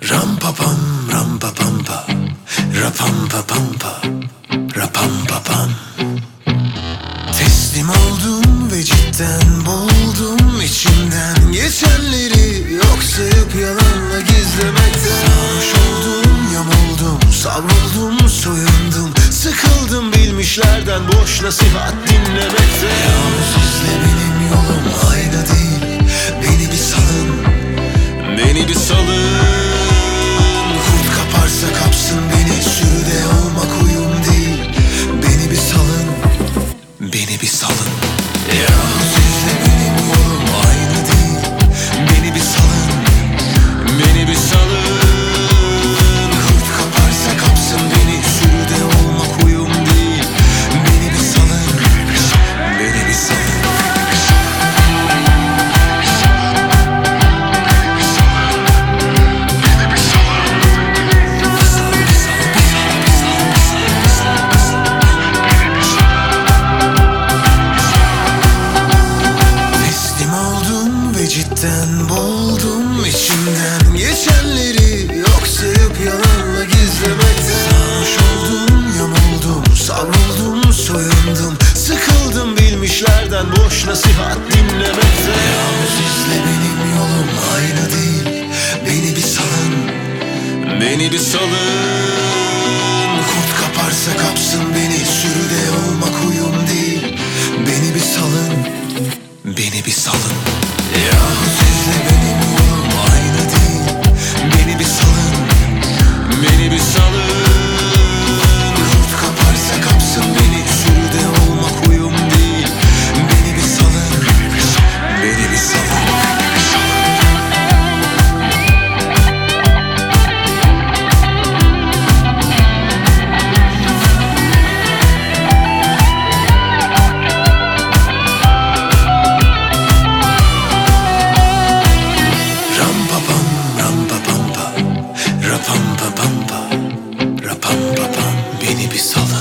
Ram pa pam, ram pa pam pa, rapam pa pam pa, rapam pa pam. Teslim oldum ve cidden boğuldum içimden geçenleri, yok sayıp yalanla gizlemekten. Sarhoş oldum, yamuldum, savruldum, soyundum, sıkıldım bilmişlerden boş nasihat dinlemekten. Yalnız izle, benim yolum ayna değil, beni bir salın, beni bir salın. Kurt kaparsa kapsın beni, sürüde olmak uyum değil, beni bir salın, beni bir salın. Yalnız izle, benim yolum aynı değil, beni bir salın, beni bir salın. Kurt kaparsa kapsın beni, sürüde olmak uyum değil, beni bir salın, beni bir salın. Cidden boğuldum içimden geçenleri, yok sayıp yalanla gizlemekten. Sarhoş oldum, yamuldum, savruldum, soyundum, sıkıldım bilmişlerden boş nasihat dinlemekten. Yalnız izle, benim yolum ayna değil, beni bir salın, beni bir salın. Kurt kaparsa kapsın beni, sürüde olmak uyum değil, beni bir salın, beni bir salın. Yalnız izle, benim yolum aynı değil, beni bir salın, beni bir salın. Kurt kaparsa kapsın beni, sürüde olmak uyum değil, beni bir salın, beni bir salın. Rapam pa pam pa, rapam pa pam, beni bir salın.